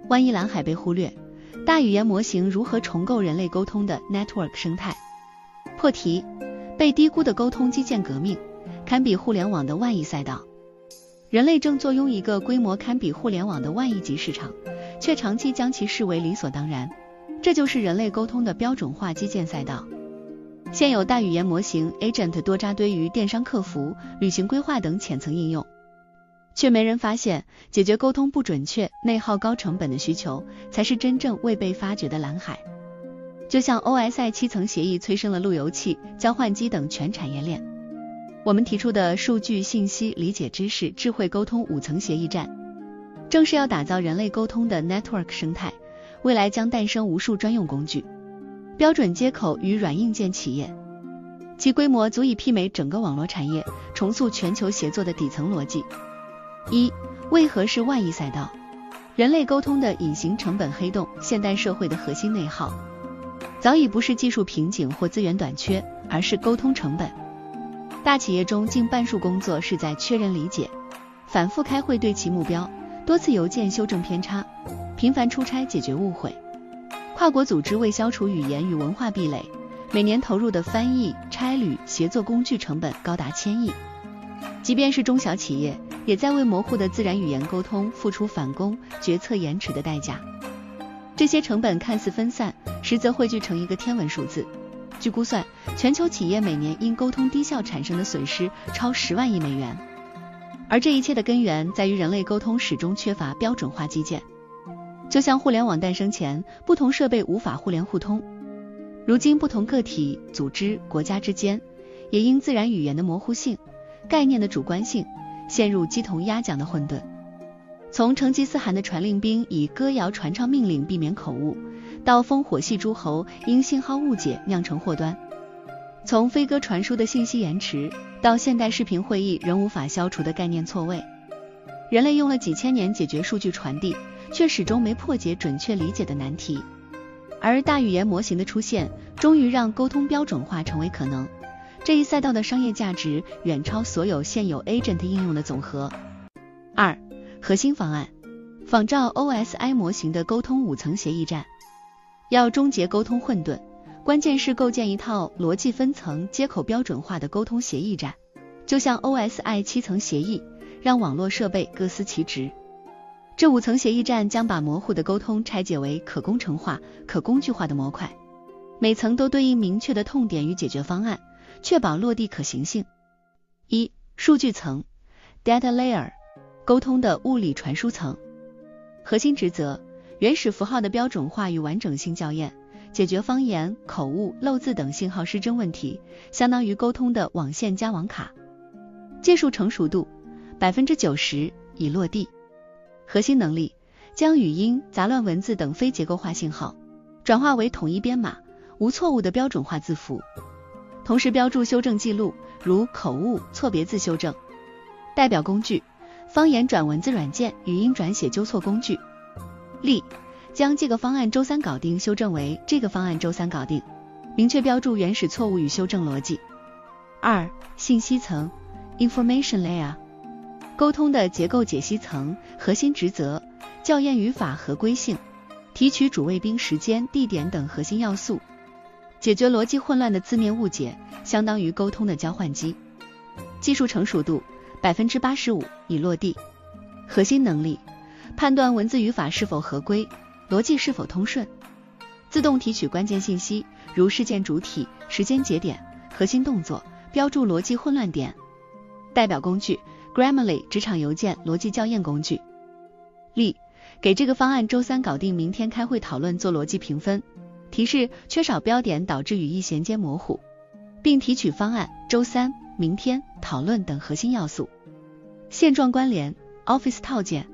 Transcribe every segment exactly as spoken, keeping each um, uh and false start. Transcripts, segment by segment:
万一蓝海被忽略，大语言模型如何重构人类沟通的 network 生态？破题：被低估的沟通基建革命，堪比互联网的万亿赛道。人类正坐拥一个规模堪比互联网的万亿级市场，却长期将其视为理所当然。这就是人类沟通的标准化基建赛道。现有大语言模型 agent 多扎堆于电商客服、旅行规划等浅层应用，却没人发现，解决沟通不准确、内耗高成本的需求，才是真正未被发掘的蓝海。就像 O S I 七层协议催生了路由器、交换机等全产业链，我们提出的数据、信息、理解、知识、智慧沟通五层协议站，正是要打造人类沟通的 network 生态，未来将诞生无数专用工具、标准接口与软硬件企业，其规模足以媲美整个网络产业，重塑全球协作的底层逻辑。一、为何是万亿赛道？人类沟通的隐形成本黑洞，现代社会的核心内耗，早已不是技术瓶颈或资源短缺，而是沟通成本。大企业中近半数工作是在确认理解，反复开会对齐目标，多次邮件修正偏差，频繁出差解决误会。跨国组织为消除语言与文化壁垒，每年投入的翻译、差旅、协作工具成本高达千亿。即便是中小企业，也在为模糊的自然语言沟通付出返工、决策延迟的代价。这些成本看似分散，实则汇聚成一个天文数字。据估算，全球企业每年因沟通低效产生的损失超十万亿美元。而这一切的根源在于人类沟通始终缺乏标准化基建。就像互联网诞生前，不同设备无法互联互通，如今不同个体、组织、国家之间，也因自然语言的模糊性、概念的主观性，陷入鸡同鸭讲的混沌。从成吉思汗的传令兵以歌谣传唱命令避免口误，到烽火戏诸侯因信号误解酿成祸端；从飞鸽传书的信息延迟，到现代视频会议仍无法消除的概念错位。人类用了几千年解决数据传递，却始终没破解准确理解的难题。而大语言模型的出现，终于让沟通标准化成为可能。这一赛道的商业价值远超所有现有 agent 应用的总和。二、核心方案，仿照 O S I 模型的沟通五层协议站。要终结沟通混沌，关键是构建一套逻辑分层、接口标准化的沟通协议站，就像 O S I 七层协议，让网络设备各司其职。这五层协议站将把模糊的沟通拆解为可工程化、可工具化的模块，每层都对应明确的痛点与解决方案，确保落地可行性。一、数据层 Data Layer， 沟通的物理传输层。核心职责：原始符号的标准化与完整性校验，解决方言、口误、漏字等信号失真问题，相当于沟通的网线加网卡。技术成熟度 百分之九十 已落地。核心能力：将语音、杂乱文字等非结构化信号转化为统一编码、无错误的标准化字符，同时标注修正记录，如口误、错别字修正。代表工具：方言转文字软件、语音转写纠错工具。例：将这个方案周三搞定修正为这个方案周三搞定，明确标注原始错误与修正逻辑。二、信息层 Information Layer， 沟通的结构解析层。核心职责：校验语法合规性，提取主谓宾时间、地点等核心要素，解决逻辑混乱的字面误解，相当于沟通的交换机。技术成熟度 百分之八十五 已落地。核心能力：判断文字语法是否合规，逻辑是否通顺，自动提取关键信息，如事件主体、时间节点、核心动作，标注逻辑混乱点。代表工具： Grammarly 职场邮件逻辑校验工具。例：给这个方案周三搞定，明天开会讨论做逻辑评分。提示：缺少标点导致语义衔接模糊，并提取方案周三、明天讨论等核心要素。现状关联 Office 套件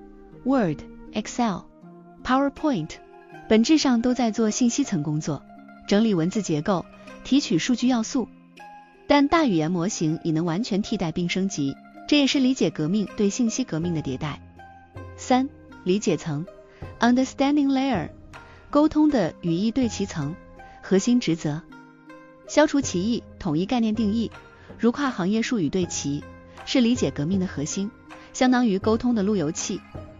Word、Excel、PowerPoint 本质上都在做信息层工作，整理文字结构，提取数据要素。但大语言模型已能完全替代并升级，这也是理解革命对信息革命的迭代。三、理解层 Understanding Layer， 沟通的语义对齐层。核心职责：消除歧义，统一概念定义，如跨行业术语对齐，是理解革命的核心，相当于沟通的路由器。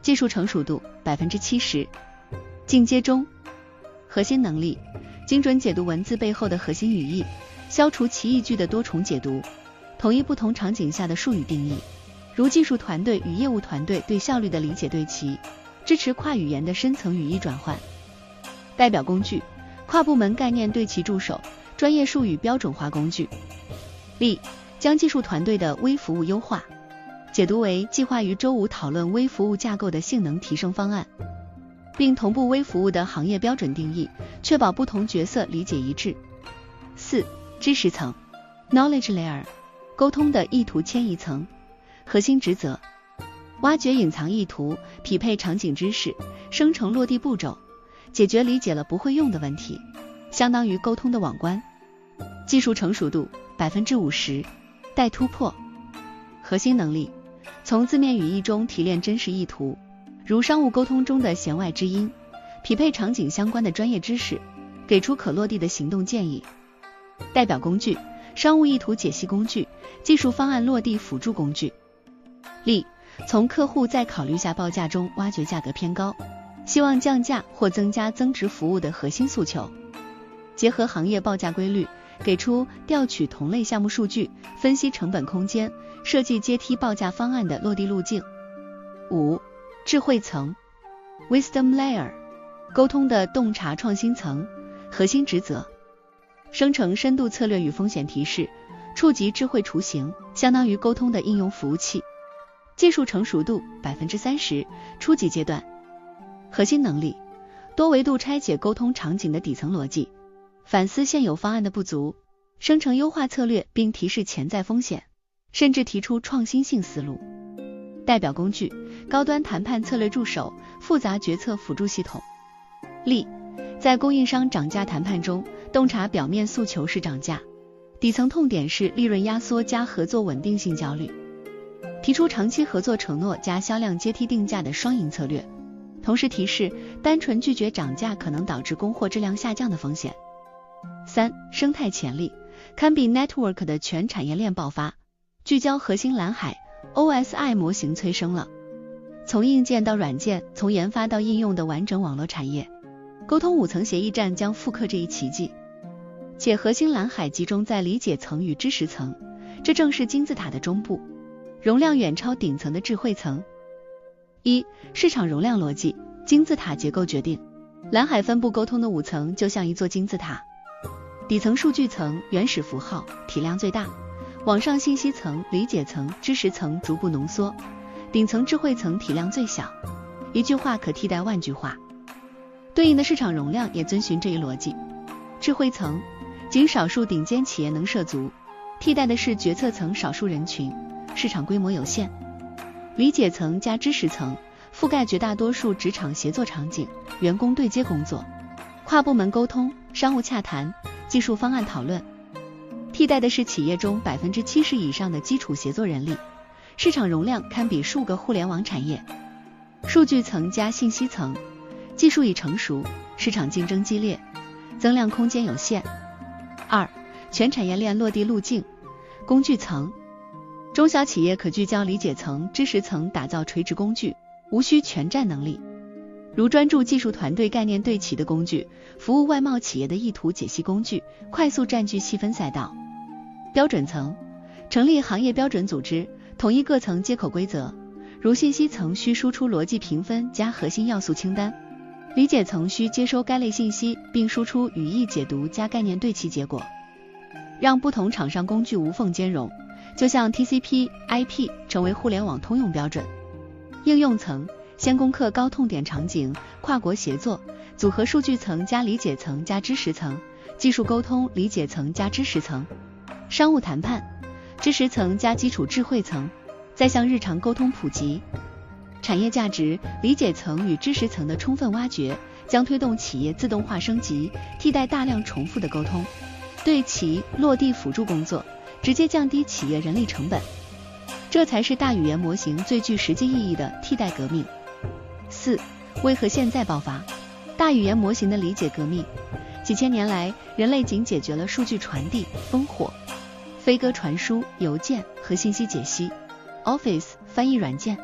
技术成熟度 百分之七十， 进阶中。核心能力，精准解读文字背后的核心语义，消除奇异句的多重解读，统一不同场景下的术语定义，如技术团队与业务团队对效率的理解对齐，支持跨语言的深层语义转换。代表工具，跨部门概念对齐助手，专业术语标准化工具。例，将技术团队的微服务优化解读为计划于周五讨论微服务架构的性能提升方案，并同步微服务的行业标准定义，确保不同角色理解一致。四、知识层 knowledge layer， 沟通的意图迁移层。核心职责，挖掘隐藏意图，匹配场景知识，生成落地步骤，解决理解了不会用的问题，相当于沟通的网关。技术成熟度 百分之五十， 待突破。核心能力，从字面语义中提炼真实意图，如商务沟通中的弦外之音，匹配场景相关的专业知识，给出可落地的行动建议。代表工具，商务意图解析工具，技术方案落地辅助工具。例，从客户在考虑下报价中挖掘价格偏高，希望降价或增加增值服务的核心诉求，结合行业报价规律，给出调取同类项目数据，分析成本空间，设计阶梯报价方案的落地路径。五、智慧层 Wisdom Layer， 沟通的洞察创新层。核心职责，生成深度策略与风险提示，触及智慧雏形，相当于沟通的应用服务器。技术成熟度 百分之三十， 初级阶段。核心能力，多维度拆解沟通场景的底层逻辑，反思现有方案的不足，生成优化策略并提示潜在风险，甚至提出创新性思路。代表工具，高端谈判策略助手，复杂决策辅助系统。例，在供应商涨价谈判中，洞察表面诉求是涨价，底层痛点是利润压缩加合作稳定性焦虑，提出长期合作承诺加销量阶梯定价的双赢策略，同时提示单纯拒绝涨价可能导致供货质量下降的风险。三、生态潜力，堪比 Network 的全产业链爆发，聚焦核心蓝海 O S I 模型催生了从硬件到软件，从研发到应用的完整网络产业，沟通五层协议站将复刻这一奇迹，且核心蓝海集中在理解层与知识层，这正是金字塔的中部，容量远超顶层的智慧层。一、市场容量逻辑，金字塔结构决定，蓝海分布沟通的五层就像一座金字塔，底层数据层、原始符号体量最大，往上信息层、理解层、知识层逐步浓缩，顶层智慧层体量最小，一句话可替代万句话，对应的市场容量也遵循这一逻辑。智慧层，仅少数顶尖企业能涉足，替代的是决策层少数人群，市场规模有限。理解层加知识层，覆盖绝大多数职场协作场景，员工对接工作，跨部门沟通，商务洽谈，技术方案讨论，替代的是企业中 百分之七十 以上的基础协作人力，市场容量堪比数个互联网产业。数据层加信息层，技术已成熟，市场竞争激烈，增量空间有限。二、全产业链落地路径，工具层，中小企业可聚焦理解层、知识层，打造垂直工具，无需全站能力，如专注技术团队概念对齐的工具，服务外贸企业的意图解析工具，快速占据细分赛道。标准层，成立行业标准组织，统一各层接口规则，如信息层需输出逻辑评分加核心要素清单，理解层需接收该类信息并输出语义解读加概念对齐结果，让不同厂商工具无缝兼容，就像 T C P、I P 成为互联网通用标准。应用层，先攻克高痛点场景，跨国协作，组合数据层加理解层加知识层，技术沟通理解层加知识层，商务谈判知识层加基础智慧层，再向日常沟通普及。产业价值理解层与知识层的充分挖掘，将推动企业自动化升级，替代大量重复的沟通，对齐落地辅助工作，直接降低企业人力成本，这才是大语言模型最具实际意义的替代革命。四、为何现在爆发？大语言模型的理解革命。几千年来，人类仅解决了数据传递、烽火、飞鸽传书、邮件和信息解析、Office 翻译软件、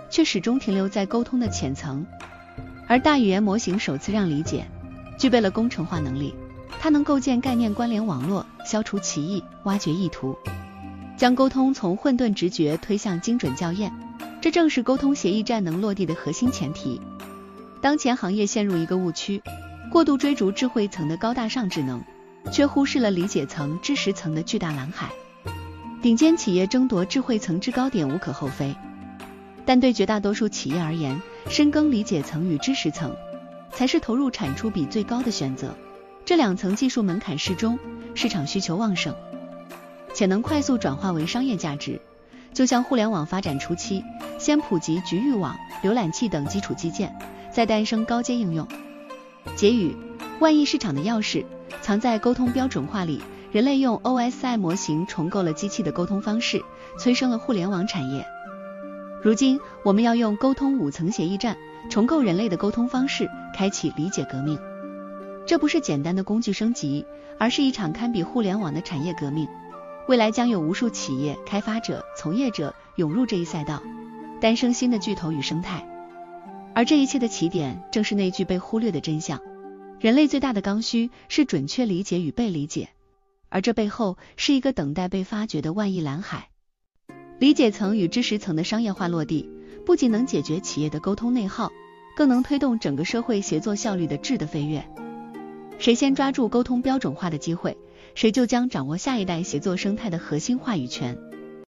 却始终停留在沟通的浅层。而大语言模型首次让理解具备了工程化能力，它能构建概念关联网络，消除歧义，挖掘意图，将沟通从混沌直觉推向精准校验。这正是沟通协议战能落地的核心前提。当前行业陷入一个误区，过度追逐智慧层的高大上智能，却忽视了理解层、知识层的巨大蓝海。顶尖企业争夺智慧层制高点无可厚非，但对绝大多数企业而言，深耕理解层与知识层才是投入产出比最高的选择。这两层技术门槛适中，市场需求旺盛，且能快速转化为商业价值。就像互联网发展初期，先普及局域网、浏览器等基础基建，再诞生高阶应用。结语：万亿市场的钥匙藏在沟通标准化里。人类用 O S I 模型重构了机器的沟通方式，催生了互联网产业。如今，我们要用沟通五层协议战重构人类的沟通方式，开启理解革命。这不是简单的工具升级，而是一场堪比互联网的产业革命。未来将有无数企业、开发者、从业者涌入这一赛道，诞生新的巨头与生态。而这一切的起点，正是那句被忽略的真相：人类最大的刚需是准确理解与被理解。而这背后是一个等待被发掘的万亿蓝海。理解层与知识层的商业化落地，不仅能解决企业的沟通内耗，更能推动整个社会协作效率的质的飞跃。谁先抓住沟通标准化的机会，谁就将掌握下一代协作生态的核心话语权。